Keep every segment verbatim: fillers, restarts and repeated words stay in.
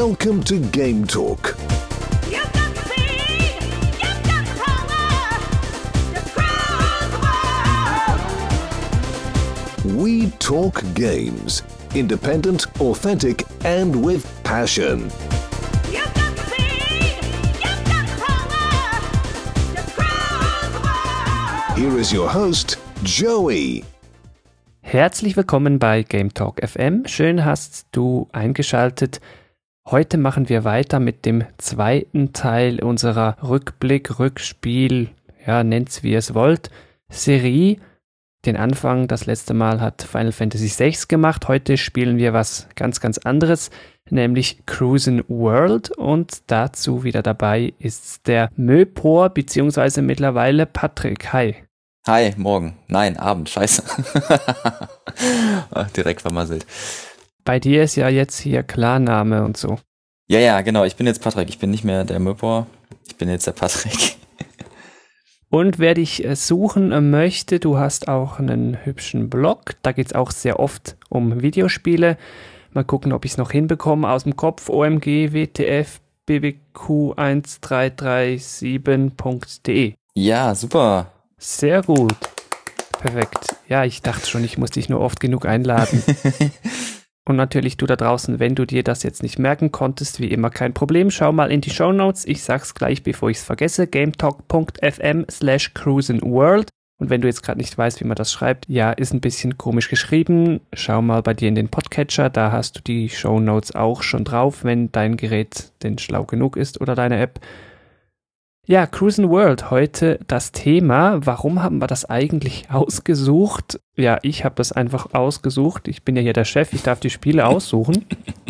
Welcome to Game Talk. We talk games. Independent, authentic, and with passion. Here is your host, Joey. Herzlich willkommen bei Game Talk F M. Schön hast du eingeschaltet. Heute machen wir weiter mit dem zweiten Teil unserer Rückblick, Rückspiel, ja, nennt's wie ihr es wollt, Serie. Den Anfang, das letzte Mal hat Final Fantasy sechs gemacht. Heute spielen wir was ganz, ganz anderes, nämlich Cruisin' World. Und dazu wieder dabei ist der Möpor, beziehungsweise mittlerweile Patrick. Hi. Hi, morgen. Nein, Abend, scheiße. Direkt vermasselt. Bei dir ist ja jetzt hier Klarname und so. Ja, ja, genau. Ich bin jetzt Patrick. Ich bin nicht mehr der Möpor. Ich bin jetzt der Patrick. Und wer dich suchen möchte, du hast auch einen hübschen Blog. Da geht es auch sehr oft um Videospiele. Mal gucken, ob ich es noch hinbekomme aus dem Kopf. O M G W T F B B Q eins drei drei sieben punkt de. Ja, super. Sehr gut. Perfekt. Ja, ich dachte schon, ich muss dich nur oft genug einladen. Und natürlich du da draußen, wenn du dir das jetzt nicht merken konntest, wie immer kein Problem, schau mal in die Shownotes. Ich sag's gleich, bevor ich es vergesse, gametalk.fm slash cruisinworld. Und wenn du jetzt gerade nicht weißt, wie man das schreibt, ja, ist ein bisschen komisch geschrieben. Schau mal bei dir in den Podcatcher, da hast du die Shownotes auch schon drauf, wenn dein Gerät denn schlau genug ist oder deine App. Ja, Cruisin' World, heute das Thema. Warum haben wir das eigentlich ausgesucht? Ja, ich habe das einfach ausgesucht. Ich bin ja hier der Chef, ich darf die Spiele aussuchen.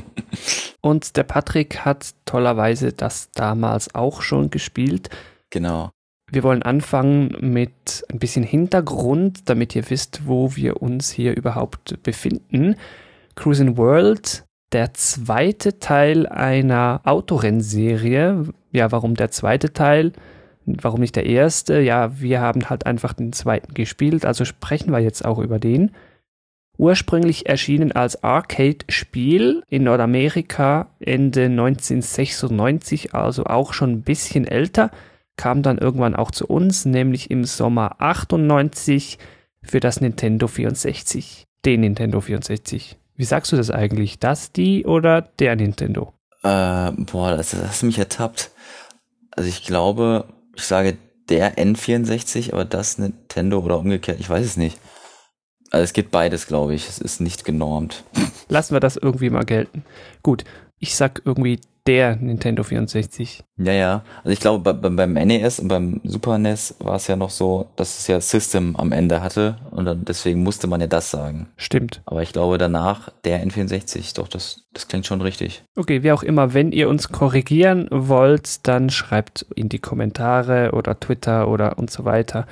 Und der Patrick hat tollerweise das damals auch schon gespielt. Genau. Wir wollen anfangen mit ein bisschen Hintergrund, damit ihr wisst, wo wir uns hier überhaupt befinden. Cruisin' World, der zweite Teil einer Autorennserie. Ja, warum der zweite Teil? Warum nicht der erste? Ja, wir haben halt einfach den zweiten gespielt, also sprechen wir jetzt auch über den. Ursprünglich erschienen als Arcade-Spiel in Nordamerika Ende neunzehnhundertsechsundneunzig, also auch schon ein bisschen älter, kam dann irgendwann auch zu uns, nämlich im Sommer achtundneunzig für das Nintendo vierundsechzig. Den Nintendo vierundsechzig. Wie sagst du das eigentlich? Das, die oder der Nintendo? Äh, boah, das, das hast du mich ertappt. Also ich glaube, ich sage der N vierundsechzig, aber das Nintendo oder umgekehrt, ich weiß es nicht. Also es gibt beides, glaube ich. Es ist nicht genormt. Lassen wir das irgendwie mal gelten. Gut, ich sag irgendwie der Nintendo vierundsechzig. Ja, ja. Also ich glaube, bei, beim N E S und beim Super N E S war es ja noch so, dass es ja System am Ende hatte und dann deswegen musste man ja das sagen. Stimmt. Aber ich glaube danach der N vierundsechzig, doch, das, das klingt schon richtig. Okay, wie auch immer, wenn ihr uns korrigieren wollt, dann schreibt in die Kommentare oder Twitter oder und so weiter,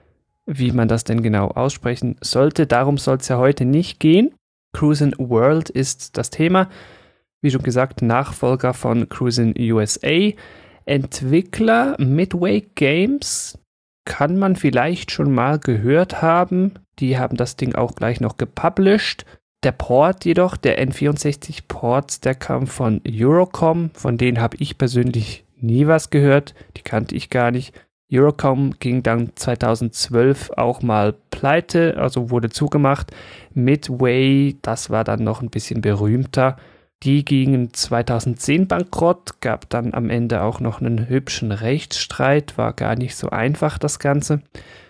wie man das denn genau aussprechen sollte. Darum soll es ja heute nicht gehen. Cruisin' World ist das Thema. Wie schon gesagt, Nachfolger von Cruisin' U S A. Entwickler Midway Games, kann man vielleicht schon mal gehört haben. Die haben das Ding auch gleich noch gepublished. Der Port jedoch, der N vierundsechzig Port, der kam von Eurocom. Von denen habe ich persönlich nie was gehört. Die kannte ich gar nicht. Eurocom ging dann zweitausendzwölf auch mal pleite, also wurde zugemacht. Midway, das war dann noch ein bisschen berühmter. Die gingen zweitausendzehn bankrott, gab dann am Ende auch noch einen hübschen Rechtsstreit, war gar nicht so einfach das Ganze.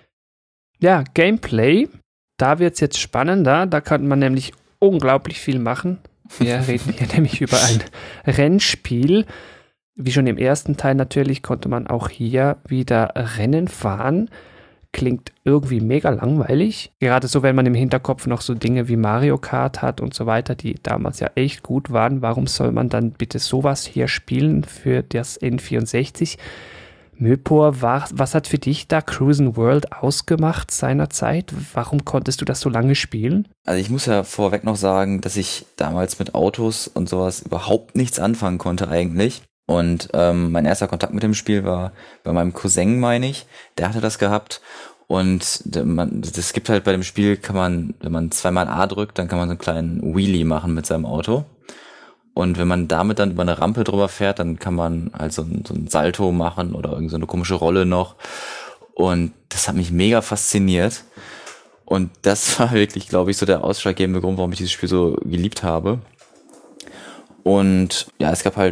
Ja, Gameplay, da wird es jetzt spannender, da kann man nämlich unglaublich viel machen. Wir reden hier nämlich über ein Rennspiel. Wie schon im ersten Teil natürlich konnte man auch hier wieder Rennen fahren. Klingt irgendwie mega langweilig. Gerade so, wenn man im Hinterkopf noch so Dinge wie Mario Kart hat und so weiter, die damals ja echt gut waren. Warum soll man dann bitte sowas hier spielen für das N vierundsechzig? Möpor, was hat für dich da Cruisin' World ausgemacht seinerzeit? Warum konntest du das so lange spielen? Also ich muss ja vorweg noch sagen, dass ich damals mit Autos und sowas überhaupt nichts anfangen konnte eigentlich. Und ähm, mein erster Kontakt mit dem Spiel war bei meinem Cousin, meine ich. Der hatte das gehabt. Und man, das gibt halt bei dem Spiel, kann man, wenn man zweimal A drückt, dann kann man so einen kleinen Wheelie machen mit seinem Auto. Und wenn man damit dann über eine Rampe drüber fährt, dann kann man halt so ein, so ein Salto machen oder irgend so eine komische Rolle noch. Und das hat mich mega fasziniert. Und das war wirklich, glaube ich, so der ausschlaggebende Grund, warum ich dieses Spiel so geliebt habe. Und ja, es gab halt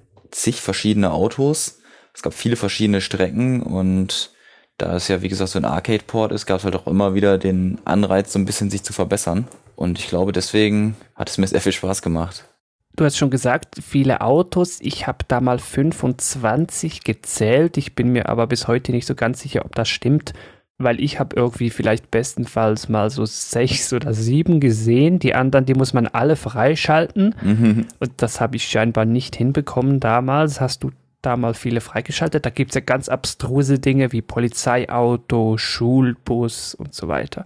zig verschiedene Autos. Es gab viele verschiedene Strecken. Und da es ja, wie gesagt, so ein Arcade-Port ist, gab es halt auch immer wieder den Anreiz, so ein bisschen sich zu verbessern. Und ich glaube, deswegen hat es mir sehr viel Spaß gemacht. Du hast schon gesagt, viele Autos. Ich habe da mal fünfundzwanzig gezählt. Ich bin mir aber bis heute nicht so ganz sicher, ob das stimmt, weil ich habe irgendwie vielleicht bestenfalls mal so sechs oder sieben gesehen. Die anderen, die muss man alle freischalten. Mhm. Und das habe ich scheinbar nicht hinbekommen damals. Hast du da mal viele freigeschaltet? Da gibt es ja ganz abstruse Dinge wie Polizeiauto, Schulbus und so weiter.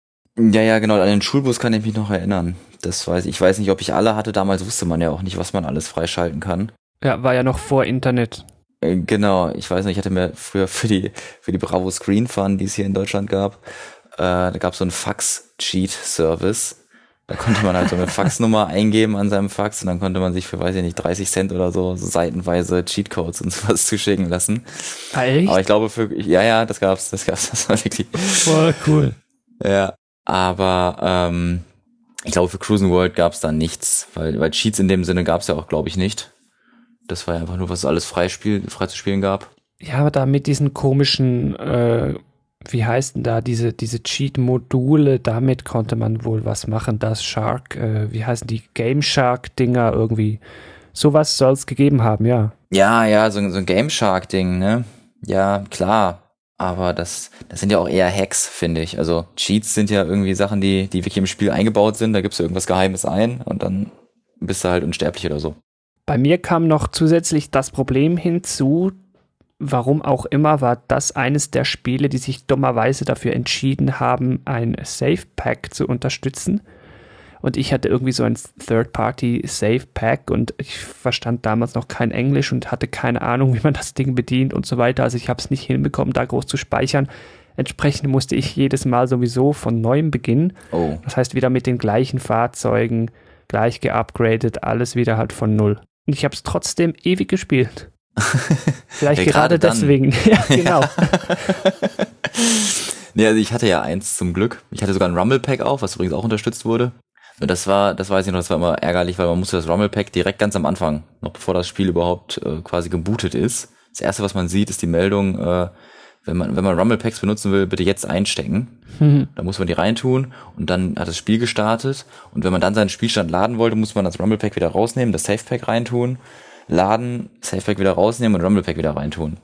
Ja, ja, genau. An den Schulbus kann ich mich noch erinnern. Das weiß ich. Ich weiß nicht, ob ich alle hatte. Damals wusste man ja auch nicht, was man alles freischalten kann. Ja, war ja noch vor Internet. Äh, genau. Ich weiß nicht, ich hatte mir früher für die für die Bravo Screen Fun, die es hier in Deutschland gab, äh, da gab es so einen Fax-Cheat-Service. Da konnte man halt so eine Faxnummer eingeben an seinem Fax und dann konnte man sich für, weiß ich nicht, dreißig Cent oder so, so seitenweise Cheatcodes und sowas zuschicken lassen. Ah, echt? Aber ich glaube, für ja, ja, das gab's, das gab's, das war wirklich voll cool. Ja, aber ähm, ich glaube, für Cruisin' World gab es da nichts, weil, weil Cheats in dem Sinne gab es ja auch, glaube ich, nicht. Das war ja einfach nur, was es alles frei, spiel, frei zu spielen gab. Ja, aber da mit diesen komischen, äh, wie heißt denn da, diese, diese Cheat-Module, damit konnte man wohl was machen. Das Shark, äh, wie heißen die, Game Shark-Dinger irgendwie. Sowas soll es gegeben haben, ja. Ja, ja, so, so ein Game Shark-Ding, ne? Ja, klar. Aber das, das sind ja auch eher Hacks, finde ich. Also Cheats sind ja irgendwie Sachen, die, die wirklich im Spiel eingebaut sind. Da gibst du irgendwas Geheimes ein und dann bist du halt unsterblich oder so. Bei mir kam noch zusätzlich das Problem hinzu, warum auch immer, war das eines der Spiele, die sich dummerweise dafür entschieden haben, ein Save Pack zu unterstützen. Und ich hatte irgendwie so ein Third-Party Save Pack und ich verstand damals noch kein Englisch und hatte keine Ahnung, wie man das Ding bedient und so weiter. Also ich habe es nicht hinbekommen, da groß zu speichern. Entsprechend musste ich jedes Mal sowieso von neuem beginnen. Oh. Das heißt, wieder mit den gleichen Fahrzeugen, gleich geupgradet, alles wieder halt von null. Und ich habe es trotzdem ewig gespielt. Vielleicht ja, gerade, gerade deswegen. Ja, genau. Ja, also ich hatte ja eins zum Glück. Ich hatte sogar ein Rumble Pack auch, was übrigens auch unterstützt wurde. Und das war, das weiß ich noch, das war immer ärgerlich, weil man musste das Rumble Pack direkt ganz am Anfang, noch bevor das Spiel überhaupt äh, quasi gebootet ist. Das erste, was man sieht, ist die Meldung, äh, wenn man, wenn man Rumble Packs benutzen will, bitte jetzt einstecken. Mhm. Da muss man die reintun und dann hat das Spiel gestartet. Und wenn man dann seinen Spielstand laden wollte, muss man das Rumble Pack wieder rausnehmen, das Save Pack reintun, laden, Save Pack wieder rausnehmen und Rumble Pack wieder reintun.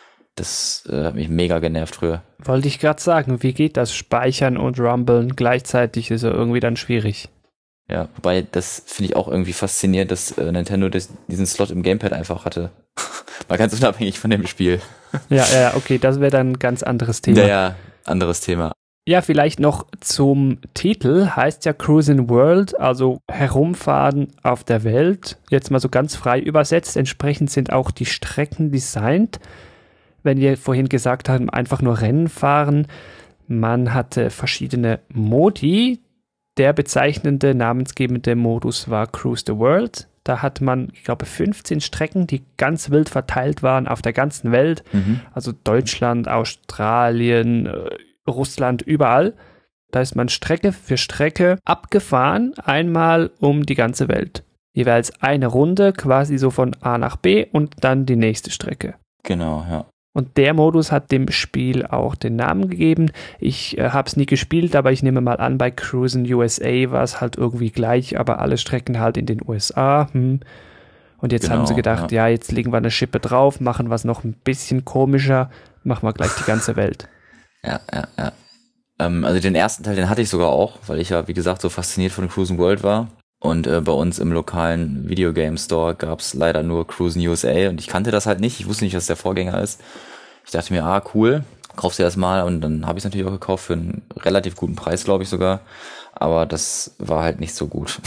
Das äh, hat mich mega genervt früher. Wollte ich gerade sagen, wie geht das Speichern und Rumblen gleichzeitig, ist ja irgendwie dann schwierig. Ja, wobei das finde ich auch irgendwie faszinierend, dass äh, Nintendo das, diesen Slot im Gamepad einfach hatte. Mal ganz unabhängig von dem Spiel. Ja, ja, okay, das wäre dann ein ganz anderes Thema. Ja, ja, anderes Thema. Ja, vielleicht noch zum Titel, heißt ja Cruisin' World, also herumfahren auf der Welt. Jetzt mal so ganz frei übersetzt, entsprechend sind auch die Strecken designt. Wenn wir vorhin gesagt haben, einfach nur Rennen fahren, man hatte verschiedene Modi. Der bezeichnende, namensgebende Modus war Cruise the World. Da hat man, ich glaube, fünfzehn Strecken, die ganz wild verteilt waren auf der ganzen Welt. Mhm. Also Deutschland, Australien, Russland, überall. Da ist man Strecke für Strecke abgefahren, einmal um die ganze Welt. Jeweils eine Runde, quasi so von A nach B und dann die nächste Strecke. Genau, ja. Und der Modus hat dem Spiel auch den Namen gegeben. Ich äh, habe es nie gespielt, aber ich nehme mal an, bei Cruisin' U S A war es halt irgendwie gleich, aber alle Strecken halt in den U S A. Hm. Und jetzt genau, haben sie gedacht, ja. ja, jetzt legen wir eine Schippe drauf, machen was noch ein bisschen komischer, machen wir gleich die ganze Welt. Ja, ja, ja. Ähm, also den ersten Teil, den hatte ich sogar auch, weil ich ja, wie gesagt, so fasziniert von Cruisin' World war. Und äh, bei uns im lokalen Videogame Store gab es leider nur Cruisin' U S A und ich kannte das halt nicht. Ich wusste nicht, was der Vorgänger ist. Ich dachte mir, ah, cool, kaufst du das mal und dann habe ich es natürlich auch gekauft für einen relativ guten Preis, glaube ich sogar. Aber das war halt nicht so gut.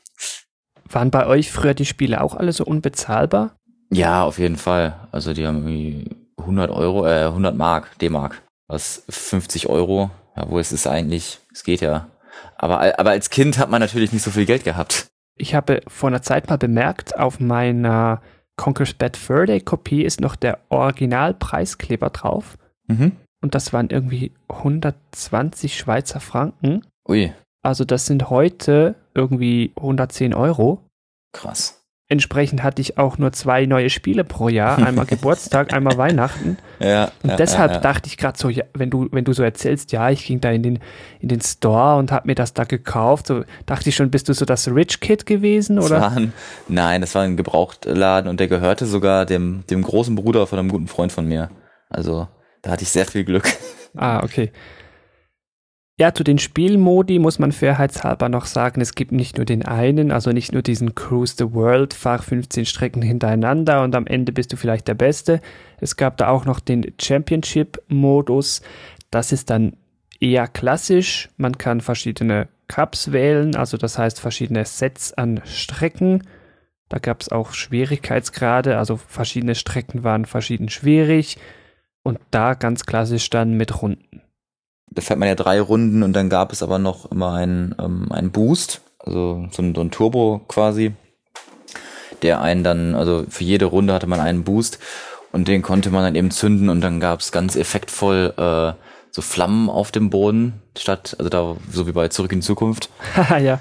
Waren bei euch früher die Spiele auch alle so unbezahlbar? Ja, auf jeden Fall. Also die haben irgendwie hundert Euro, äh, hundert Mark, D-Mark. Was fünfzig Euro, ja, wo es ist eigentlich, es geht ja. Aber, aber als Kind hat man natürlich nicht so viel Geld gehabt. ich habe vor einer Zeit mal bemerkt, auf meiner Conker's Bad Fur Day Kopie ist noch der Originalpreiskleber drauf. Mhm. Und das waren irgendwie hundertzwanzig Schweizer Franken. Ui. Also das sind heute irgendwie hundertzehn Euro. Krass. Entsprechend hatte ich auch nur zwei neue Spiele pro Jahr. Einmal Geburtstag, einmal Weihnachten. Ja, und ja, deshalb ja, ja. dachte ich gerade so, ja, wenn du, wenn du so erzählst, ja, ich ging da in den, in den Store und habe mir das da gekauft, so dachte ich schon, bist du so das Rich Kid gewesen, Das oder? war ein, nein, das war ein Gebrauchtladen und der gehörte sogar dem, dem großen Bruder von einem guten Freund von mir. Also da hatte ich sehr viel Glück. Ah, okay. Ja, zu den Spielmodi muss man fairheitshalber noch sagen, es gibt nicht nur den einen, also nicht nur diesen Cruise the World, fahr fünfzehn Strecken hintereinander und am Ende bist du vielleicht der Beste. Es gab da auch noch den Championship-Modus. Das ist dann eher klassisch. Man kann verschiedene Cups wählen, also das heißt verschiedene Sets an Strecken. Da gab es auch Schwierigkeitsgrade, also verschiedene Strecken waren verschieden schwierig und da ganz klassisch dann mit Runden. Da fährt man ja drei Runden und dann gab es aber noch immer einen, ähm, einen Boost, also so ein, so ein Turbo quasi, der einen dann, also für jede Runde hatte man einen Boost und den konnte man dann eben zünden und dann gab es ganz effektvoll äh, so Flammen auf dem Boden, statt, also da so wie bei Zurück in die Zukunft. Haha, ja.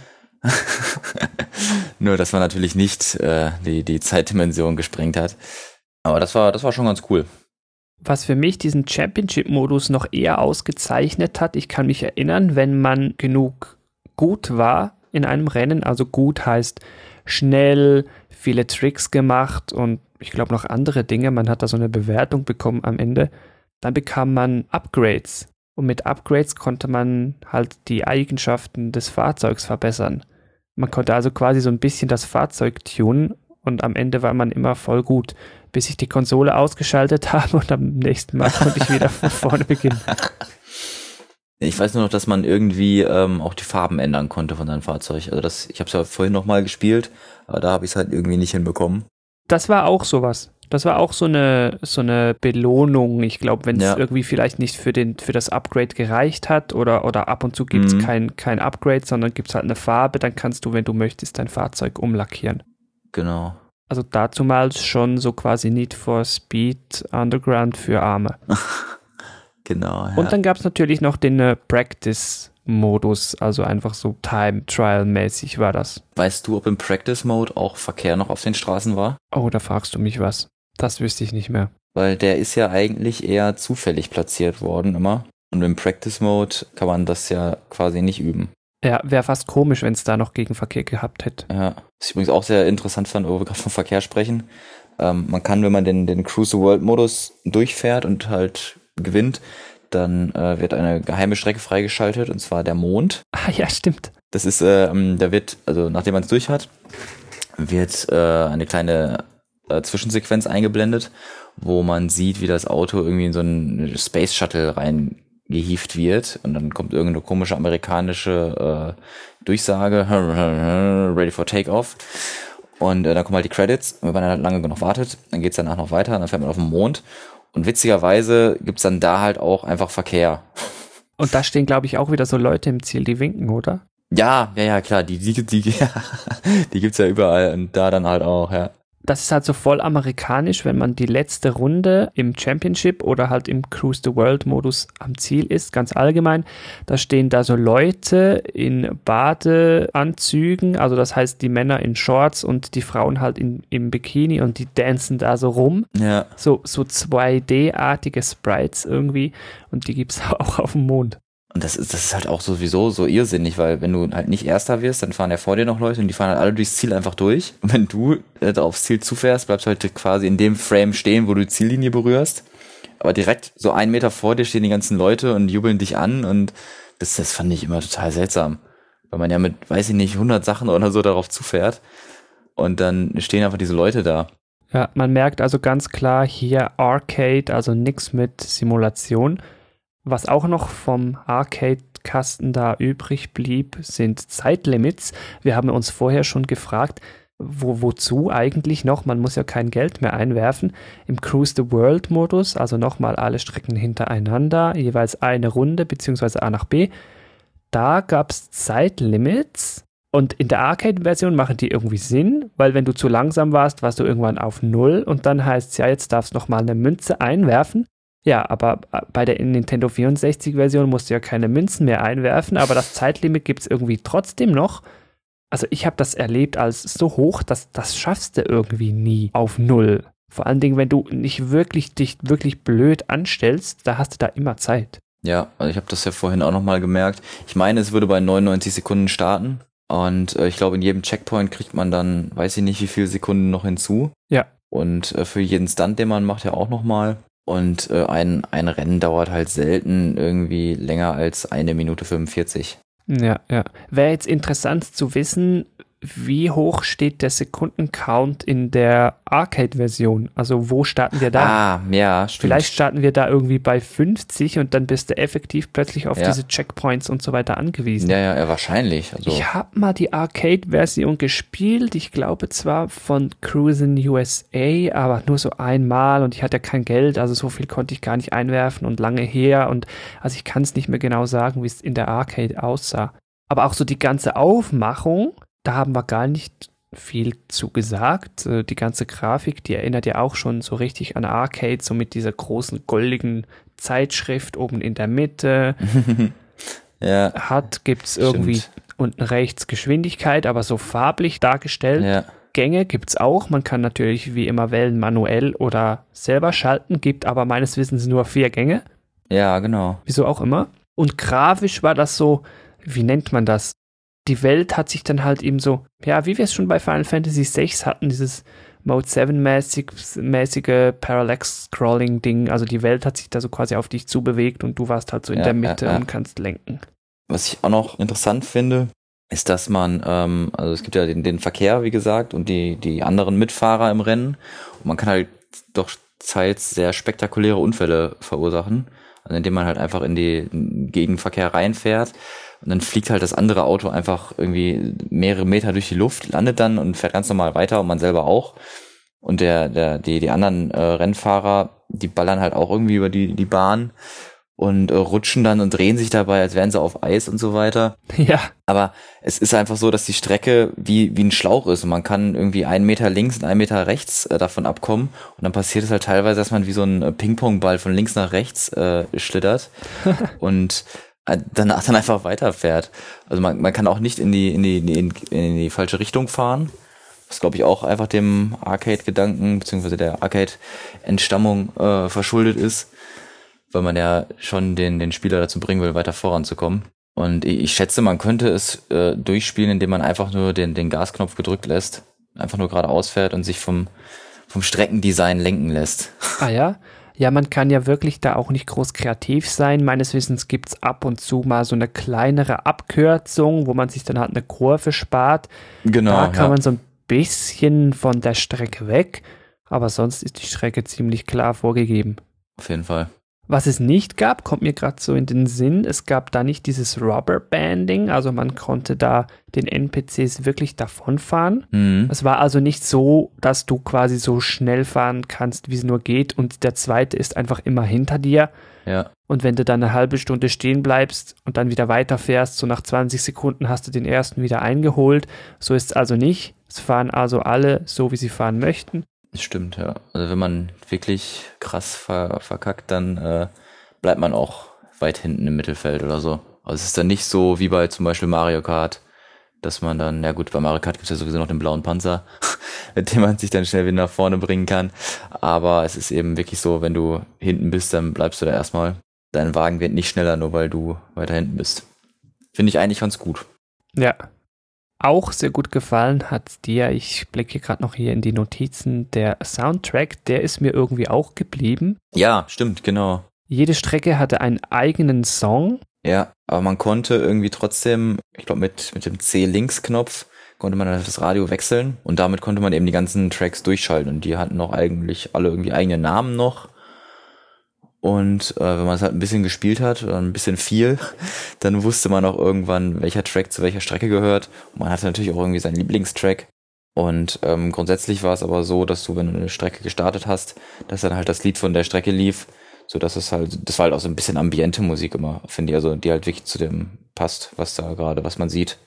Nur, dass man natürlich nicht äh, die, die Zeitdimension gesprengt hat. Aber das war, das war schon ganz cool. Was für mich diesen Championship-Modus noch eher ausgezeichnet hat, ich kann mich erinnern, wenn man genug gut war in einem Rennen, also gut heißt schnell, viele Tricks gemacht und ich glaube noch andere Dinge, man hat da so eine Bewertung bekommen am Ende, dann bekam man Upgrades und mit Upgrades konnte man halt die Eigenschaften des Fahrzeugs verbessern. Man konnte also quasi so ein bisschen das Fahrzeug tunen und am Ende war man immer voll gut, bis ich die Konsole ausgeschaltet habe und am nächsten Mal konnte ich wieder von vorne beginnen. Ich weiß nur noch, dass man irgendwie ähm, auch die Farben ändern konnte von seinem Fahrzeug. Also das, ich habe es ja vorhin noch mal gespielt, aber da habe ich es halt irgendwie nicht hinbekommen. Das war auch sowas. Das war auch so eine so eine Belohnung. Ich glaube, wenn es Ja. irgendwie vielleicht nicht für den für das Upgrade gereicht hat oder oder ab und zu gibt es Mhm. kein kein Upgrade, sondern gibt es halt eine Farbe, dann kannst du, wenn du möchtest, dein Fahrzeug umlackieren. Genau. Also dazumals schon so quasi Need for Speed Underground für Arme. Genau, ja. Und dann gab es natürlich noch den äh, Practice-Modus, also einfach so Time-Trial-mäßig war das. Weißt du, ob im Practice-Mode auch Verkehr noch auf den Straßen war? Oh, da fragst du mich was. Das wüsste ich nicht mehr. Weil der ist ja eigentlich eher zufällig platziert worden immer. Und im Practice-Mode kann man das ja quasi nicht üben. Ja, wäre fast komisch, wenn es da noch Gegenverkehr gehabt hätte. Ja, was ich übrigens auch sehr interessant fand, wo wir gerade vom Verkehr sprechen. Ähm, man kann, wenn man den, den Cruise the World-Modus durchfährt und halt gewinnt, dann äh, wird eine geheime Strecke freigeschaltet, und zwar der Mond. Ah ja, stimmt. Das ist, äh, da wird, also nachdem man es durch hat, wird äh, eine kleine äh, Zwischensequenz eingeblendet, wo man sieht, wie das Auto irgendwie in so einen Space Shuttle reingehievt wird und dann kommt irgendeine komische amerikanische äh, Durchsage, ready for takeoff, und äh, dann kommen halt die Credits, und wenn man dann halt lange genug wartet, dann geht's danach noch weiter, dann fährt man auf den Mond und witzigerweise gibt's dann da halt auch einfach Verkehr. Und da stehen, glaube ich, auch wieder so Leute im Ziel, die winken, oder? Ja, ja, ja, klar, die, die, die, die, die gibt's ja überall und da dann halt auch, ja. Das ist halt so voll amerikanisch, wenn man die letzte Runde im Championship oder halt im Cruise the World Modus am Ziel ist, ganz allgemein. Da stehen da so Leute in Badeanzügen, also das heißt die Männer in Shorts und die Frauen halt in, im Bikini und die dancen da so rum. Ja. So, so zwei D-artige Sprites irgendwie und die gibt's auch auf dem Mond. Und das ist, das ist halt auch sowieso so irrsinnig, weil wenn du halt nicht Erster wirst, dann fahren ja vor dir noch Leute und die fahren halt alle durchs Ziel einfach durch. Und wenn du äh, aufs Ziel zufährst, bleibst du halt quasi in dem Frame stehen, wo du die Ziellinie berührst. Aber direkt so einen Meter vor dir stehen die ganzen Leute und jubeln dich an, und das, das fand ich immer total seltsam. Weil man ja mit, weiß ich nicht, hundert Sachen oder so darauf zufährt und dann stehen einfach diese Leute da. Ja, man merkt also ganz klar hier Arcade, also nix mit Simulation. Was auch noch vom Arcade-Kasten da übrig blieb, sind Zeitlimits. Wir haben uns vorher schon gefragt, wo, wozu eigentlich noch? Man muss ja kein Geld mehr einwerfen. Im Cruise the World-Modus, also nochmal alle Strecken hintereinander, jeweils eine Runde, beziehungsweise A nach B. Da gab es Zeitlimits, Und in der Arcade-Version machen die irgendwie Sinn, weil wenn du zu langsam warst, warst du irgendwann auf null und dann heißt es ja, jetzt darfst du nochmal eine Münze einwerfen. Ja, aber bei der Nintendo vierundsechzig-Version musst du ja keine Münzen mehr einwerfen, aber das Zeitlimit gibt es irgendwie trotzdem noch. Also ich habe das erlebt als so hoch, dass das schaffst du irgendwie nie auf null. Vor allen Dingen, wenn du nicht wirklich dich wirklich blöd anstellst, da hast du da immer Zeit. Ja, also ich habe das ja vorhin auch nochmal gemerkt. Ich meine, es würde bei neunundneunzig Sekunden starten und äh, ich glaube, in jedem Checkpoint kriegt man dann, weiß ich nicht, wie viele Sekunden noch hinzu. Ja. Und äh, für jeden Stunt, den man macht, ja auch nochmal. Und äh, ein, ein Rennen dauert halt selten irgendwie länger als eine Minute fünfundvierzig. Ja, ja. Wäre jetzt interessant zu wissen, wie hoch steht der Sekunden-Count in der Arcade-Version? Also wo starten wir da? Ah, ja, stimmt. Vielleicht starten wir da irgendwie bei fünfzig und dann bist du effektiv plötzlich auf ja. diese Checkpoints und so weiter angewiesen. Ja, ja, ja, wahrscheinlich. Also. Ich habe mal die Arcade-Version gespielt. Ich glaube zwar von Cruisin' U S A, aber nur so einmal und ich hatte kein Geld, also so viel konnte ich gar nicht einwerfen und lange her und also ich kann es nicht mehr genau sagen, wie es in der Arcade aussah. Aber auch so die ganze Aufmachung, da haben wir gar nicht viel zu gesagt. Die ganze Grafik, die erinnert ja auch schon so richtig an Arcade, so mit dieser großen goldigen Zeitschrift oben in der Mitte. ja. Hat, gibt es irgendwie Stimmt. unten rechts Geschwindigkeit, aber so farblich dargestellt. Ja. Gänge gibt es auch. Man kann natürlich wie immer wählen, manuell oder selber schalten, gibt aber meines Wissens nur vier Gänge. Ja, genau. Wieso auch immer. Und grafisch war das so, wie nennt man das? Die Welt hat sich dann halt eben so, ja, wie wir es schon bei Final Fantasy sechs hatten, dieses Mode sieben-mäßig, mäßige Parallax-Scrolling-Ding. Also die Welt hat sich da so quasi auf dich zubewegt und du warst halt so in ja, der Mitte ja, ja. und kannst lenken. Was ich auch noch interessant finde, ist, dass man, ähm, also es gibt ja den, den Verkehr, wie gesagt, und die, die anderen Mitfahrer im Rennen. Und man kann halt doch teils sehr spektakuläre Unfälle verursachen, also indem man halt einfach in den Gegenverkehr reinfährt. Und dann fliegt halt das andere Auto einfach irgendwie mehrere Meter durch die Luft, landet dann und fährt ganz normal weiter und man selber auch. Und der, der, die, die anderen äh, Rennfahrer, die ballern halt auch irgendwie über die, die Bahn und äh, rutschen dann und drehen sich dabei, als wären sie auf Eis und so weiter. Ja. Aber es ist einfach so, dass die Strecke wie, wie ein Schlauch ist und man kann irgendwie einen Meter links und einen Meter rechts äh, davon abkommen. Und dann passiert es halt teilweise, dass man wie so ein Ping-Pong-Ball von links nach rechts äh, schlittert. und danach dann einfach weiterfährt. Also man, man kann auch nicht in die, in die, in, in die falsche Richtung fahren. Was glaube ich auch einfach dem Arcade-Gedanken beziehungsweise der Arcade-Entstammung äh, verschuldet ist, weil man ja schon den, den Spieler dazu bringen will, weiter voranzukommen. Und ich, ich schätze, man könnte es äh, durchspielen, indem man einfach nur den, den Gasknopf gedrückt lässt, einfach nur geradeaus fährt und sich vom, vom Streckendesign lenken lässt. Ah ja? Ja, man kann ja wirklich da auch nicht groß kreativ sein. Meines Wissens gibt es ab und zu mal so eine kleinere Abkürzung, wo man sich dann halt eine Kurve spart. Genau. Da kann ja. man so ein bisschen von der Strecke weg, aber sonst ist die Strecke ziemlich klar vorgegeben. Auf jeden Fall. Was es nicht gab, kommt mir gerade so in den Sinn, es gab da nicht dieses Rubberbanding, also man konnte da den N P Cs wirklich davonfahren. Mhm. Es war also nicht so, dass du quasi so schnell fahren kannst, wie es nur geht und der zweite ist einfach immer hinter dir. Ja. Und wenn du dann eine halbe Stunde stehen bleibst und dann wieder weiterfährst, so nach zwanzig Sekunden hast du den ersten wieder eingeholt. So ist es also nicht. Es fahren also alle so, wie sie fahren möchten. Das stimmt, ja. Also wenn man wirklich krass ver- verkackt, dann äh, bleibt man auch weit hinten im Mittelfeld oder so. Also es ist dann nicht so wie bei zum Beispiel Mario Kart, dass man dann, ja gut, bei Mario Kart gibt es ja sowieso noch den blauen Panzer, mit dem man sich dann schnell wieder nach vorne bringen kann. Aber es ist eben wirklich so, wenn du hinten bist, dann bleibst du da erstmal. Dein Wagen wird nicht schneller, nur weil du weiter hinten bist. Finde ich eigentlich ganz gut. Ja. Auch sehr gut gefallen hat dir, ich blicke gerade noch hier in die Notizen, der Soundtrack, der ist mir irgendwie auch geblieben. Ja, stimmt, genau. Jede Strecke hatte einen eigenen Song. Ja, aber man konnte irgendwie trotzdem, ich glaube mit mit dem C-Links-Knopf konnte man dann das Radio wechseln und damit konnte man eben die ganzen Tracks durchschalten und die hatten auch eigentlich alle irgendwie eigene Namen noch. Und äh, wenn man es halt ein bisschen gespielt hat, oder ein bisschen viel, dann wusste man auch irgendwann, welcher Track zu welcher Strecke gehört. Und man hatte natürlich auch irgendwie seinen Lieblingstrack. Und ähm, grundsätzlich war es aber so, dass du, wenn du eine Strecke gestartet hast, dass dann halt das Lied von der Strecke lief, so dass es halt, das war halt auch so ein bisschen ambiente Musik immer, finde ich, also die halt wirklich zu dem passt, was da gerade, was man sieht.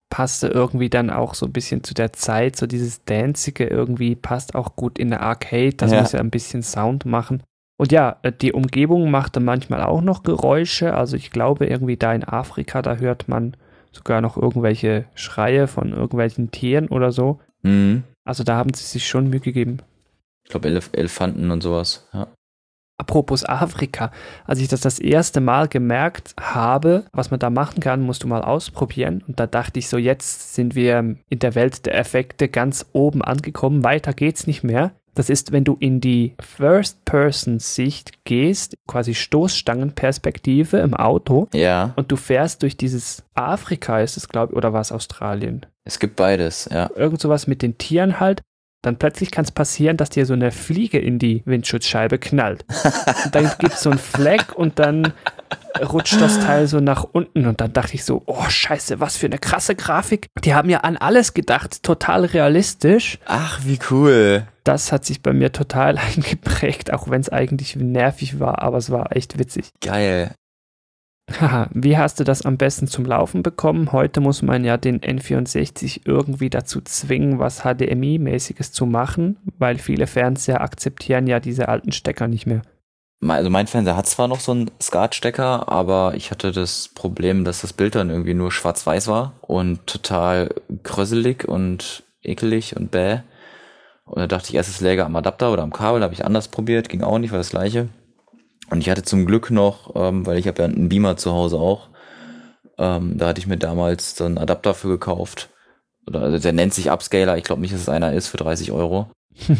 passte irgendwie dann auch so ein bisschen zu der Zeit, so dieses Danzige irgendwie passt auch gut in der Arcade, das Ja. muss ja ein bisschen Sound machen. Und ja, die Umgebung machte manchmal auch noch Geräusche, also ich glaube irgendwie da in Afrika, da hört man sogar noch irgendwelche Schreie von irgendwelchen Tieren oder so. Mhm. Also da haben sie sich schon Mühe gegeben. Ich glaube Elef- Elefanten und sowas. Ja. Apropos Afrika, als ich das das erste Mal gemerkt habe, was man da machen kann, musst du mal ausprobieren. Und da dachte ich so, jetzt sind wir in der Welt der Effekte ganz oben angekommen, weiter geht's nicht mehr. Das ist, wenn du in die First-Person-Sicht gehst, quasi Stoßstangenperspektive im Auto Ja, und du fährst durch dieses Afrika, ist es glaube ich, oder war es Australien? es gibt beides, ja. Irgend sowas mit den Tieren halt. Dann plötzlich kann es passieren, dass dir so eine Fliege in die Windschutzscheibe knallt. Und dann gibt es so einen Fleck und dann rutscht das Teil so nach unten. Und dann dachte ich so, oh scheiße, was für eine krasse Grafik. Die haben ja an alles gedacht, total realistisch. Ach, wie cool. Das hat sich bei mir total eingeprägt, auch wenn es eigentlich nervig war, aber es war echt witzig. Geil. Haha, wie hast du das am besten zum Laufen bekommen? Heute muss man ja den N vierundsechzig irgendwie dazu zwingen, was H D M I-mäßiges zu machen, weil viele Fernseher akzeptieren ja diese alten Stecker nicht mehr. Also mein Fernseher hat zwar noch so einen SCART-Stecker, aber ich hatte das Problem, dass das Bild dann irgendwie nur schwarz-weiß war und total kröselig und ekelig und bäh. Und da dachte ich erst, es läge am Adapter oder am Kabel, habe ich anders probiert, ging auch nicht, war das gleiche. Und ich hatte zum Glück noch, ähm, weil ich habe ja einen Beamer zu Hause auch, ähm, da hatte ich mir damals so einen Adapter für gekauft. Oder, also der nennt sich Upscaler, ich glaube nicht, dass es einer ist für dreißig Euro.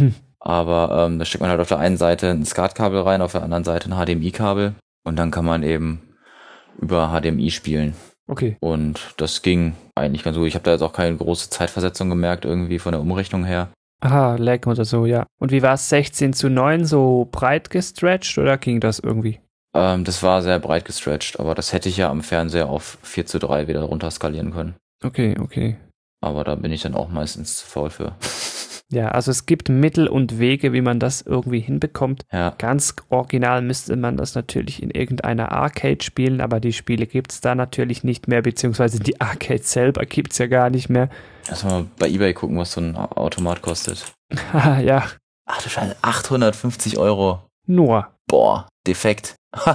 Aber ähm, da steckt man halt auf der einen Seite ein SCART-Kabel rein, auf der anderen Seite ein H D M I-Kabel. Und dann kann man eben über H D M I spielen. Okay. Und das ging eigentlich ganz gut. Ich habe da jetzt auch keine große Zeitversetzung gemerkt, irgendwie von der Umrechnung her. Aha, Lag oder so, ja. Und wie war es sechzehn zu neun, so breit gestretched oder ging das irgendwie? Ähm, das war sehr breit gestretched, aber das hätte ich ja am Fernseher auf vier zu drei wieder runter skalieren können. Okay, okay. Aber da bin ich dann auch meistens zu faul für. Ja, also es gibt Mittel und Wege, wie man das irgendwie hinbekommt. Ja, Ganz original müsste man das natürlich in irgendeiner Arcade spielen, aber die Spiele gibt es da natürlich nicht mehr, beziehungsweise die Arcade selber gibt es ja gar nicht mehr. lass mal bei eBay gucken, was so ein Automat kostet. Haha, ja, Ach du Scheiße, achthundertfünfzig Euro. nur. Boah, defekt.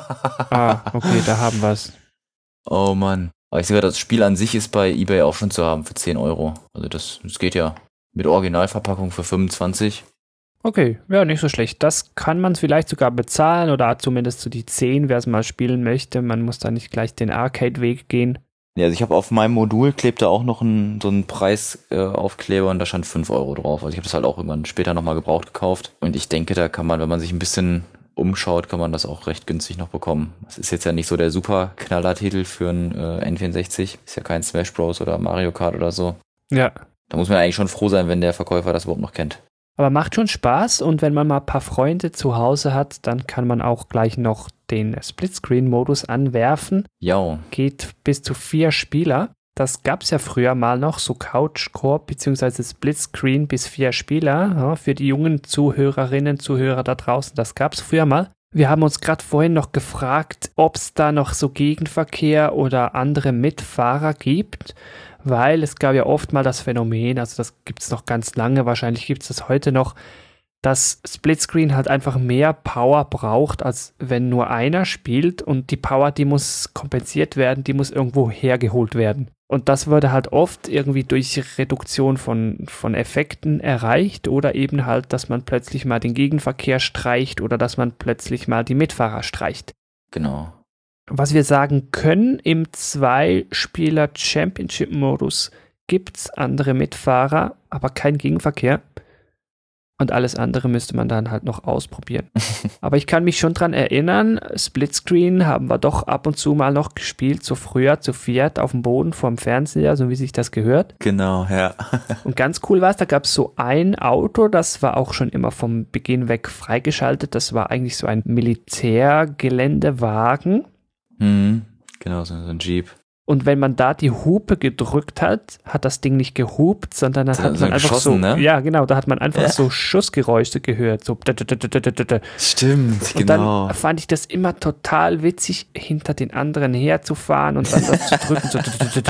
Ah, okay, da haben wir es. Oh Mann. Aber ich sehe, das Spiel an sich ist bei eBay auch schon zu haben für zehn Euro. Also das, das geht ja. Mit Originalverpackung für fünfundzwanzig. Okay, ja, nicht so schlecht. Das kann man vielleicht sogar bezahlen oder zumindest so die zehn, wer es mal spielen möchte. Man muss da nicht gleich den Arcade-Weg gehen. Ja, also ich habe auf meinem Modul klebte auch noch ein, so ein Preisaufkleber und da stand fünf Euro drauf. Also ich habe das halt auch irgendwann später nochmal gebraucht gekauft. Und ich denke, da kann man, wenn man sich ein bisschen umschaut, kann man das auch recht günstig noch bekommen. Das ist jetzt ja nicht so der super Knallertitel für einen äh, N vierundsechzig. Ist ja kein Smash Bros. Oder Mario Kart oder so. Ja, Da muss man eigentlich schon froh sein, wenn der Verkäufer das überhaupt noch kennt. aber macht schon Spaß und wenn man mal ein paar Freunde zu Hause hat, dann kann man auch gleich noch den Splitscreen-Modus anwerfen. Ja, Geht bis zu vier Spieler. Das gab es ja früher mal noch, so Couch-Koop bzw. Splitscreen bis vier Spieler. Ja, für die jungen Zuhörerinnen, Zuhörer da draußen, das gab es früher mal. Wir haben uns gerade vorhin noch gefragt, ob es da noch so Gegenverkehr oder andere Mitfahrer gibt, weil es gab ja oft mal das Phänomen, also das gibt es noch ganz lange, wahrscheinlich gibt es das heute noch, dass Splitscreen halt einfach mehr Power braucht, als wenn nur einer spielt und die Power, die muss kompensiert werden, die muss irgendwo hergeholt werden. Und das wurde halt oft irgendwie durch Reduktion von, von Effekten erreicht oder eben halt, dass man plötzlich mal den Gegenverkehr streicht oder dass man plötzlich mal die Mitfahrer streicht. genau. Was wir sagen können, im Zwei-Spieler-Championship-Modus gibt es andere Mitfahrer, aber kein Gegenverkehr. Und alles andere müsste man dann halt noch ausprobieren. Aber ich kann mich schon dran erinnern, Splitscreen haben wir doch ab und zu mal noch gespielt, so früher zu viert auf dem Boden vorm Fernseher, so wie sich das gehört. Genau, ja. Und ganz cool war es, da gab es so ein Auto, das war auch schon immer vom Beginn weg freigeschaltet. Das war eigentlich so ein Militärgeländewagen. Mhm. Genau, so so ein Jeep. Und wenn man da die Hupe gedrückt hat, hat das Ding nicht gehupt, sondern dann hat man einfach so, ne? ja genau, da hat man einfach ja. so Schussgeräusche gehört. So. Stimmt, und genau. Dann fand ich das immer total witzig, hinter den anderen herzufahren und dann das zu drücken. So.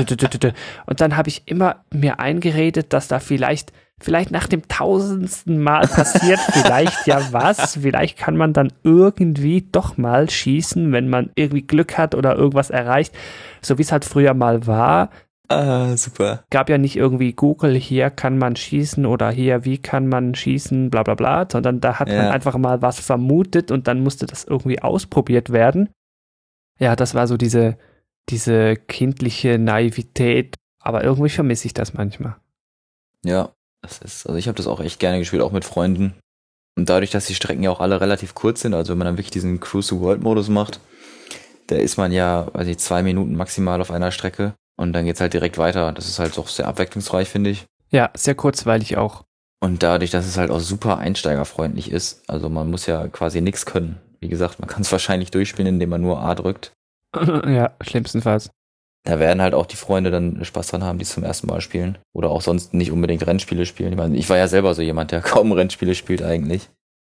Und dann habe ich immer mir eingeredet, dass da vielleicht Vielleicht nach dem tausendsten Mal passiert vielleicht ja was. Vielleicht kann man dann irgendwie doch mal schießen, wenn man irgendwie Glück hat oder irgendwas erreicht. So wie es halt früher mal war. Ah, super. Gab ja nicht irgendwie Google, hier kann man schießen oder hier, wie kann man schießen, bla bla bla. Sondern da hat ja. man einfach mal was vermutet und dann musste das irgendwie ausprobiert werden. Ja, das war so diese, diese kindliche Naivität. Aber irgendwie vermisse ich das manchmal. Ja. Das ist, also ich habe das auch echt gerne gespielt, auch mit Freunden. Und dadurch, dass die Strecken ja auch alle relativ kurz sind, also wenn man dann wirklich diesen Cruise-to-World-Modus macht, da ist man ja, weiß ich, zwei Minuten maximal auf einer Strecke und dann geht's halt direkt weiter. Das ist halt auch sehr abwechslungsreich, finde ich. Ja, sehr kurzweilig auch. Und dadurch, dass es halt auch super einsteigerfreundlich ist, also man muss ja quasi nichts können. Wie gesagt, man kann es wahrscheinlich durchspielen, indem man nur A drückt. Ja, schlimmstenfalls. Da werden halt auch die Freunde dann Spaß dran haben, die es zum ersten Mal spielen. Oder auch sonst nicht unbedingt Rennspiele spielen. Ich meine, ich war ja selber so jemand, der kaum Rennspiele spielt eigentlich.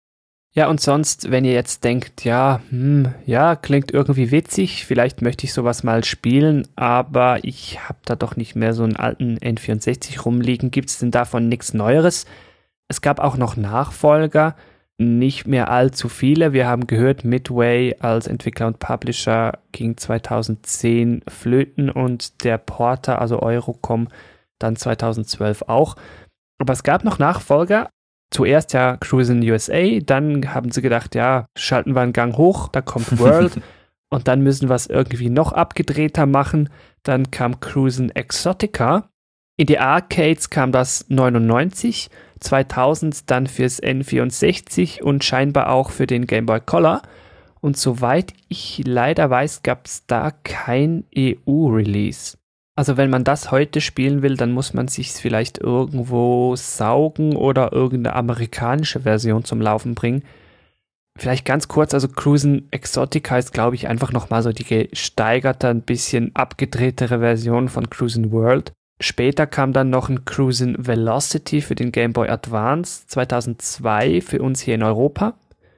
Ja, und sonst, wenn ihr jetzt denkt, ja, hm, ja, klingt irgendwie witzig, vielleicht möchte ich sowas mal spielen, aber ich habe da doch nicht mehr so einen alten N vierundsechzig rumliegen. Gibt es denn davon nichts Neueres? Es gab auch noch Nachfolger, nicht mehr allzu viele. Wir haben gehört, Midway als Entwickler und Publisher ging zweitausendzehn flöten und der Porter, also Eurocom, dann zweitausendzwölf auch. Aber es gab noch Nachfolger. Zuerst ja Cruisin' U S A, dann haben sie gedacht, ja, schalten wir einen Gang hoch, da kommt World und dann müssen wir es irgendwie noch abgedrehter machen. Dann kam Cruisin' Exotica. In die Arcades kam das neunundneunzig, zweitausend dann fürs N vierundsechzig und scheinbar auch für den Game Boy Color. Und soweit ich leider weiß, gab es da kein E U-Release. Also wenn man das heute spielen will, dann muss man sich vielleicht irgendwo saugen oder irgendeine amerikanische Version zum Laufen bringen. Vielleicht ganz kurz, also Cruisin' Exotica ist, glaube ich, einfach nochmal so die gesteigerte, ein bisschen abgedrehtere Version von Cruisin' World. Später kam dann noch ein Cruisin' Velocity für den Game Boy Advance, zweitausendzwei für uns hier in Europa.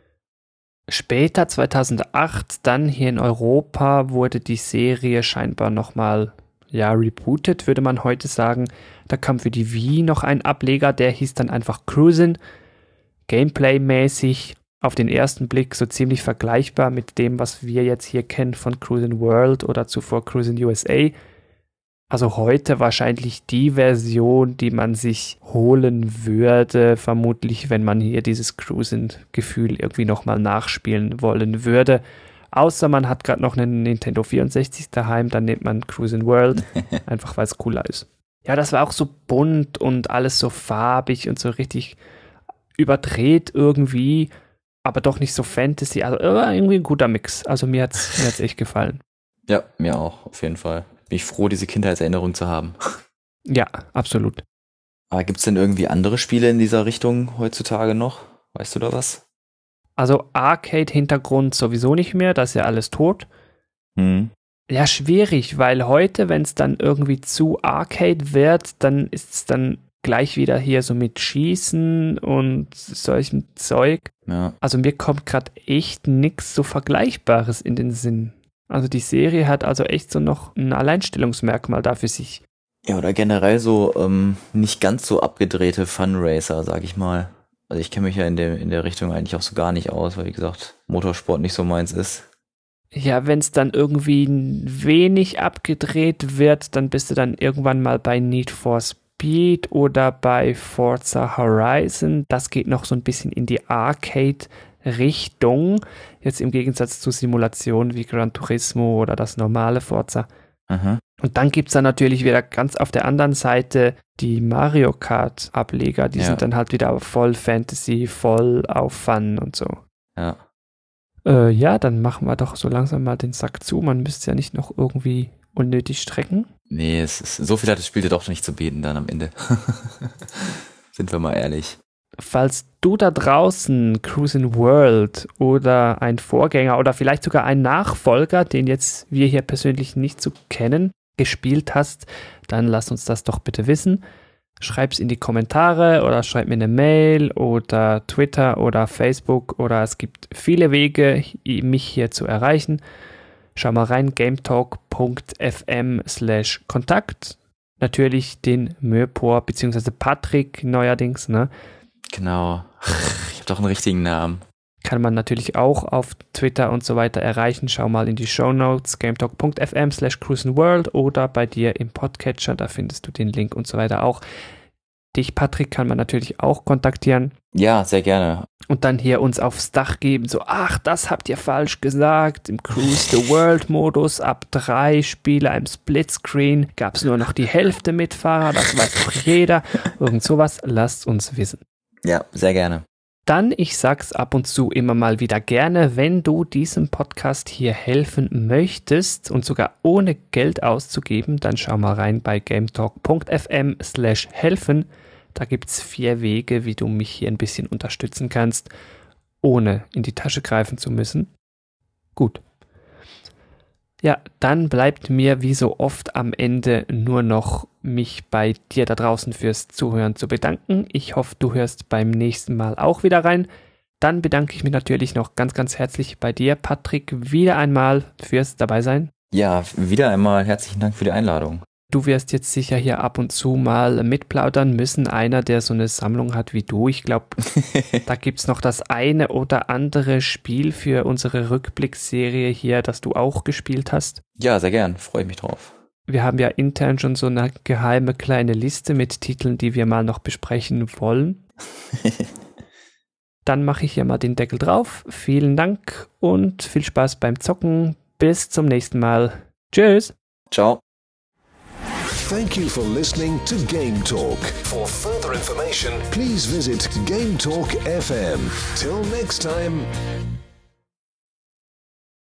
Später, zweitausendacht, dann hier in Europa, wurde die Serie scheinbar nochmal, ja, rebootet, würde man heute sagen. Da kam für die Wii noch ein Ableger, der hieß dann einfach Cruisin'. Gameplay-mäßig auf den ersten Blick so ziemlich vergleichbar mit dem, was wir jetzt hier kennen von Cruisin' World oder zuvor Cruisin' U S A. Also heute wahrscheinlich die Version, die man sich holen würde, vermutlich, wenn man hier dieses Cruisin'-Gefühl irgendwie nochmal nachspielen wollen würde. Außer man hat gerade noch einen Nintendo vierundsechzig daheim, dann nimmt man Cruisin' World, einfach weil es cooler ist. Ja, das war auch so bunt und alles so farbig und so richtig überdreht irgendwie, aber doch nicht so Fantasy. Also irgendwie ein guter Mix. Also mir hat's, mir hat's echt gefallen. Ja, mir auch, auf jeden Fall. Bin ich froh, diese Kindheitserinnerung zu haben. Ja, absolut. Aber gibt es denn irgendwie andere Spiele in dieser Richtung heutzutage noch? Weißt du da was? Also Arcade-Hintergrund sowieso nicht mehr, das ist ja alles tot. Hm. Ja, schwierig, weil heute, wenn es dann irgendwie zu Arcade wird, dann ist es dann gleich wieder hier so mit Schießen und solchem Zeug. Ja. Also mir kommt gerade echt nichts so Vergleichbares in den Sinn. Also die Serie hat also echt so noch ein Alleinstellungsmerkmal da für sich. Ja, oder generell so ähm, nicht ganz so abgedrehte Funracer, sag ich mal. Also ich kenne mich ja in der, in der Richtung eigentlich auch so gar nicht aus, weil wie gesagt, Motorsport nicht so meins ist. Ja, wenn es dann irgendwie wenig abgedreht wird, dann bist du dann irgendwann mal bei Need for Speed oder bei Forza Horizon. Das geht noch so ein bisschen in die Arcade-Richtung. Jetzt im Gegensatz zu Simulationen wie Gran Turismo oder das normale Forza. Aha. Und dann gibt es dann natürlich wieder ganz auf der anderen Seite die Mario Kart-Ableger. Die Ja. sind dann halt wieder voll Fantasy, voll auf Fun und so. Ja. Äh, ja, dann machen wir doch so langsam mal den Sack zu. Man müsste ja nicht noch irgendwie unnötig strecken. Nee, es ist, so viel hat das Spiel ja doch nicht zu bieten dann am Ende. Sind wir mal ehrlich. Falls du da draußen Cruisin' World oder ein Vorgänger oder vielleicht sogar ein Nachfolger, den jetzt wir hier persönlich nicht so kennen, gespielt hast, dann lass uns das doch bitte wissen. Schreib's in die Kommentare oder schreib mir eine Mail oder Twitter oder Facebook oder es gibt viele Wege, mich hier zu erreichen. Schau mal rein, gametalk.fm slash Kontakt. Natürlich den Möpor bzw. Patrick neuerdings, ne? Genau. Ich habe doch einen richtigen Namen. Kann man natürlich auch auf Twitter und so weiter erreichen. Schau mal in die Shownotes, gametalk.fm slash cruisenworld oder bei dir im Podcatcher, da findest du den Link und so weiter auch. Dich, Patrick, kann man natürlich auch kontaktieren. Ja, sehr gerne. Und dann hier uns aufs Dach geben, so, ach, das habt ihr falsch gesagt. Im Cruise the World Modus ab drei Spieler im Splitscreen gab es nur noch die Hälfte Mitfahrer, das weiß doch jeder. Irgend sowas, lasst uns wissen. Ja, sehr gerne. Dann, ich sag's ab und zu immer mal wieder gerne, wenn du diesem Podcast hier helfen möchtest und sogar ohne Geld auszugeben, dann schau mal rein bei gametalk.fm slash helfen. Da gibt's vier Wege, wie du mich hier ein bisschen unterstützen kannst, ohne in die Tasche greifen zu müssen. Gut. Ja, dann bleibt mir wie so oft am Ende nur noch mich bei dir da draußen fürs Zuhören zu bedanken. Ich hoffe, du hörst beim nächsten Mal auch wieder rein. Dann bedanke ich mich natürlich noch ganz, ganz herzlich bei dir, Patrick, wieder einmal fürs Dabeisein. Ja, wieder einmal herzlichen Dank für die Einladung. Du wirst jetzt sicher hier ab und zu mal mitplaudern müssen. Einer, der so eine Sammlung hat wie du. Ich glaube, da gibt es noch das eine oder andere Spiel für unsere Rückblicksserie hier, das du auch gespielt hast. Ja, sehr gern. Freue ich mich drauf. Wir haben ja intern schon so eine geheime kleine Liste mit Titeln, die wir mal noch besprechen wollen. Dann mache ich hier mal den Deckel drauf. Vielen Dank und viel Spaß beim Zocken. Bis zum nächsten Mal. Tschüss. Ciao. Thank you for listening to Game Talk. For further information, please visit Game Talk F M. Till next time.